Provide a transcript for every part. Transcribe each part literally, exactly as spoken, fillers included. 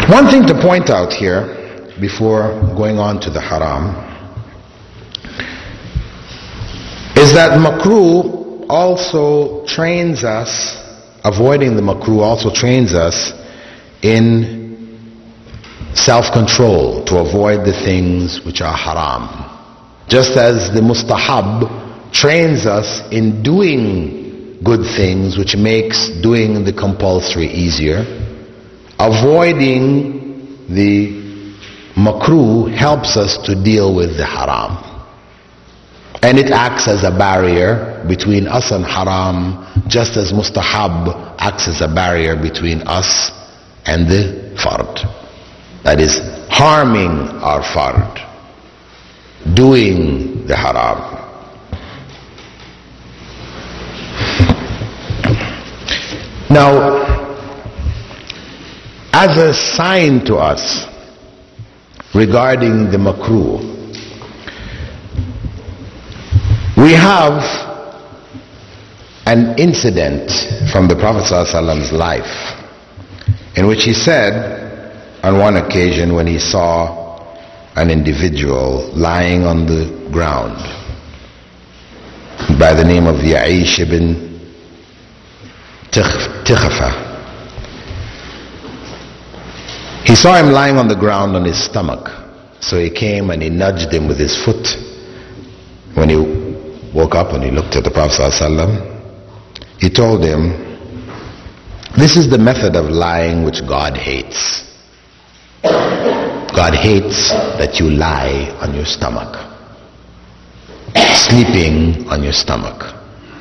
One thing to point out here before going on to the haram is that makruh also trains us, avoiding the makruh also trains us in self-control to avoid the things which are haram. Just as the mustahab trains us in doing good things, which makes doing the compulsory easier, avoiding the makruh helps us to deal with the haram. And it acts as a barrier between us and haram, just as mustahab acts as a barrier between us and the fard. That is, harming our fard, doing the haram. Now, as a sign to us regarding the makruh, we have an incident from the Prophet ﷺ's life in which he said on one occasion when he saw an individual lying on the ground by the name of Ya'ish ibn Tikhafa. He saw him lying on the ground on his stomach, so he came and he nudged him with his foot. When he woke up and he looked at the Prophet ﷺ, he told him, this is the method of lying which God hates. God hates that you lie on your stomach, sleeping on your stomach.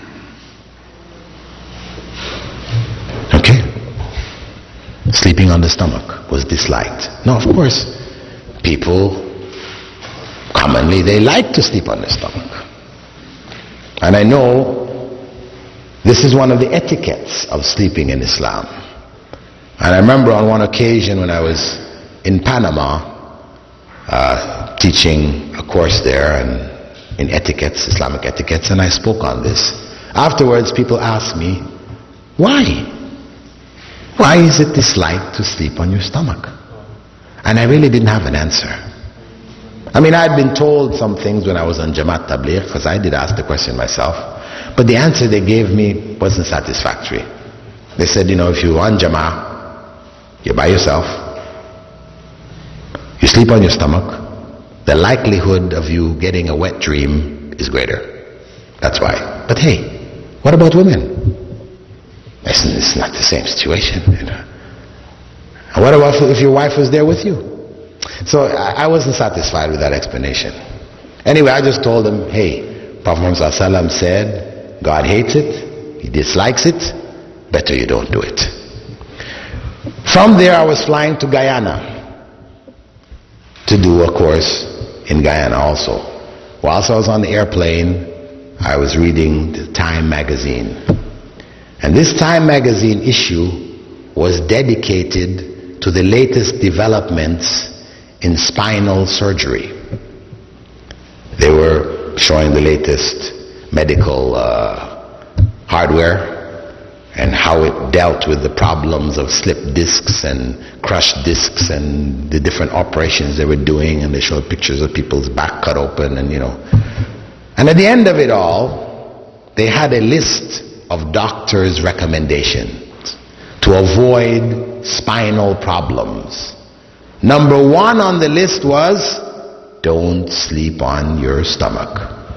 Okay? Sleeping on the stomach was disliked. Now, of course, people commonly, they like to sleep on their stomach. And I know this is one of the etiquettes of sleeping in Islam. And I remember on one occasion when I was in Panama uh, teaching a course there and in etiquettes, Islamic etiquettes, and I spoke on this. Afterwards, people asked me, why? Why is it disliked to sleep on your stomach? And I really didn't have an answer. I mean, I'd been told some things when I was on Jamaat Tabligh, because I did ask the question myself, but the answer they gave me wasn't satisfactory. They said, you know, if you're on Jamaat, you're by yourself, you sleep on your stomach, the likelihood of you getting a wet dream is greater. That's why. But hey, what about women? It's, it's not the same situation. You know. And what about if your wife was there with you? So I, I wasn't satisfied with that explanation. Anyway, I just told them, hey, Prophet Muhammad ﷺ said, God hates it, he dislikes it, better you don't do it. From there I was flying to Guyana to do a course in Guyana also. Whilst I was on the airplane, I was reading the Time magazine. And this Time magazine issue was dedicated to the latest developments in spinal surgery. They were showing the latest medical uh, hardware and how it dealt with the problems of slip discs and crushed discs and the different operations they were doing, and they showed pictures of people's back cut open and you know. And at the end of it all, they had a list of doctors' recommendations to avoid spinal problems. Number one on the list was, don't sleep on your stomach.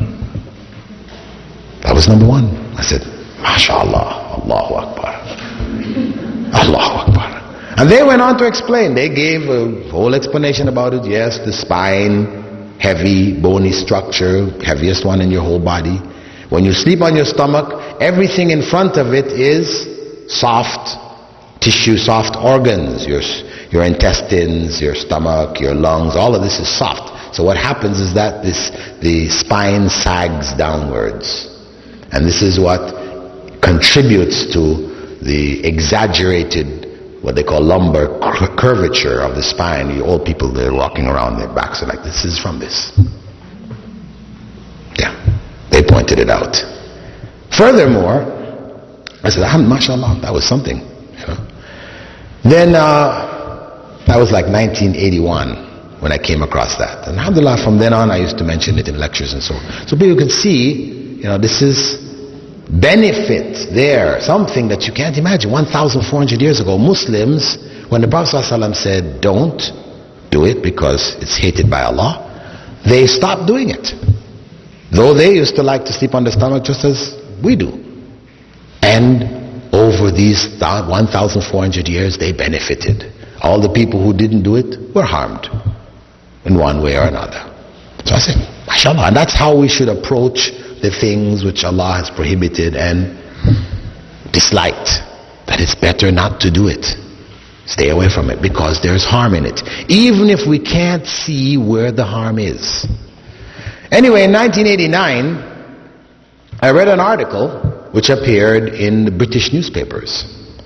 That was number one. I said, MashaAllah, Allahu Akbar, Allahu Akbar. And they went on to explain. They gave a whole explanation about it. Yes, the spine, heavy, bony structure, heaviest one in your whole body. When you sleep on your stomach, everything in front of it is soft tissue, soft organs. Your, your intestines, your stomach, your lungs, all of this is soft. So what happens is that this, the spine sags downwards. And this is what contributes to the exaggerated, what they call lumbar curvature of the spine. The old people, they're walking around, their backs are like this. This is from this. Yeah. They pointed it out. Furthermore, I said, mashallah, that was something. You know. Then uh, That was like nineteen eighty-one when I came across that. And alhamdulillah, from then on I used to mention it in lectures and so on. So people can see, you know, this is benefit there, something that you can't imagine. one thousand four hundred years ago, Muslims, when the Prophet ﷺ said, don't do it because it's hated by Allah, they stopped doing it. Though they used to like to sleep on the stomach just as we do. And over these one thousand four hundred years, they benefited. All the people who didn't do it were harmed in one way or another. So I said, mashallah. And that's how we should approach the things which Allah has prohibited and disliked. That it's better not to do it. Stay away from it because there's harm in it. Even if we can't see where the harm is. Anyway, in nineteen eighty-nine, I read an article which appeared in the British newspapers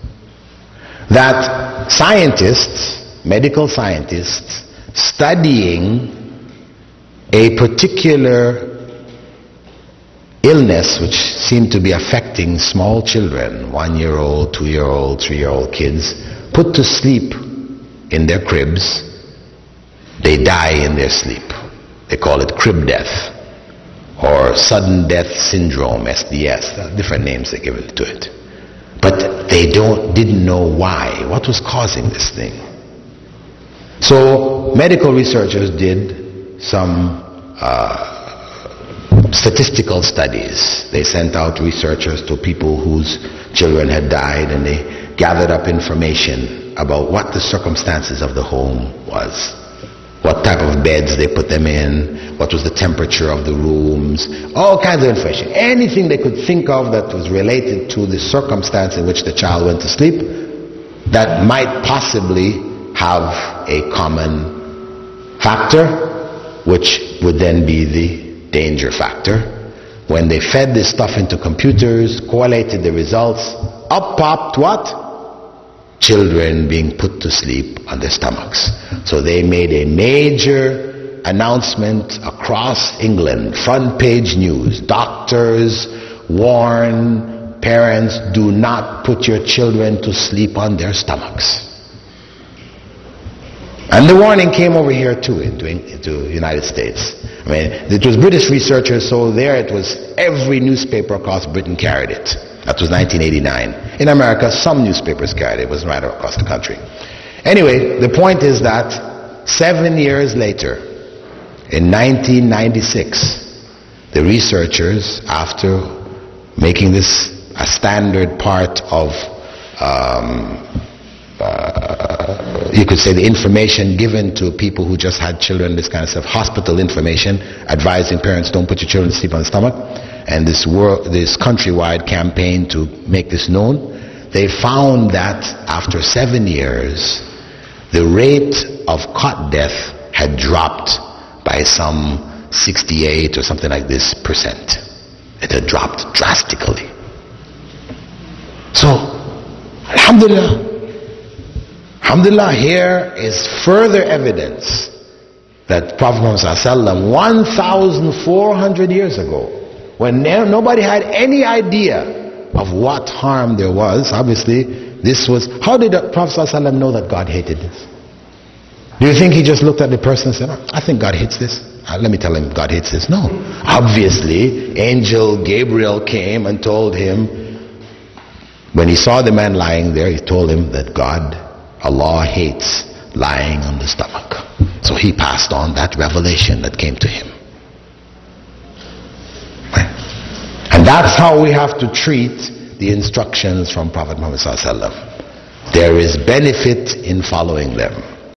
that scientists, medical scientists, studying a particular illness which seemed to be affecting small children, one-year-old, two-year-old, three-year-old kids, put to sleep in their cribs, they die in their sleep. They call it crib death or sudden death syndrome, S D S. There are different names they give it to it. But they don't didn't know why. What was causing this thing? So medical researchers did some uh, statistical studies. They sent out researchers to people whose children had died, and they gathered up information about what the circumstances of the home was, what type of beds they put them in, what was the temperature of the rooms, all kinds of information. Anything they could think of that was related to the circumstance in which the child went to sleep that might possibly have a common factor, which would then be the danger factor. When they fed this stuff into computers, correlated the results, up popped what? Children being put to sleep on their stomachs. So they made a major announcement across England, front page news. Doctors warn parents, do not put your children to sleep on their stomachs. And the warning came over here too, into, into the United States. I mean, it was British researchers, so there it was, every newspaper across Britain carried it. That was nineteen eighty-nine. In America, some newspapers carried it. It wasn't right across the country. Anyway, the point is that seven years later, in nineteen ninety-six, the researchers, after making this a standard part of, um, uh, you could say, the information given to people who just had children, this kind of stuff, hospital information, advising parents don't put your children to sleep on the stomach, and this world, this countrywide campaign to make this known, they found that after seven years, the rate of cot death had dropped by some sixty-eight or something like this percent. It had dropped drastically. So, alhamdulillah, alhamdulillah, here is further evidence that Prophet Muhammad one thousand four hundred years ago, when nobody had any idea of what harm there was, obviously this was, how did the Prophet ﷺ know that God hated this? Do you think he just looked at the person and said, I think God hates this? Uh, let me tell him God hates this. No. Obviously, angel Gabriel came and told him, when he saw the man lying there, he told him that God, Allah hates lying on the stomach. So he passed on that revelation that came to him. And that's how we have to treat the instructions from Prophet Muhammad ﷺ. There is benefit in following them.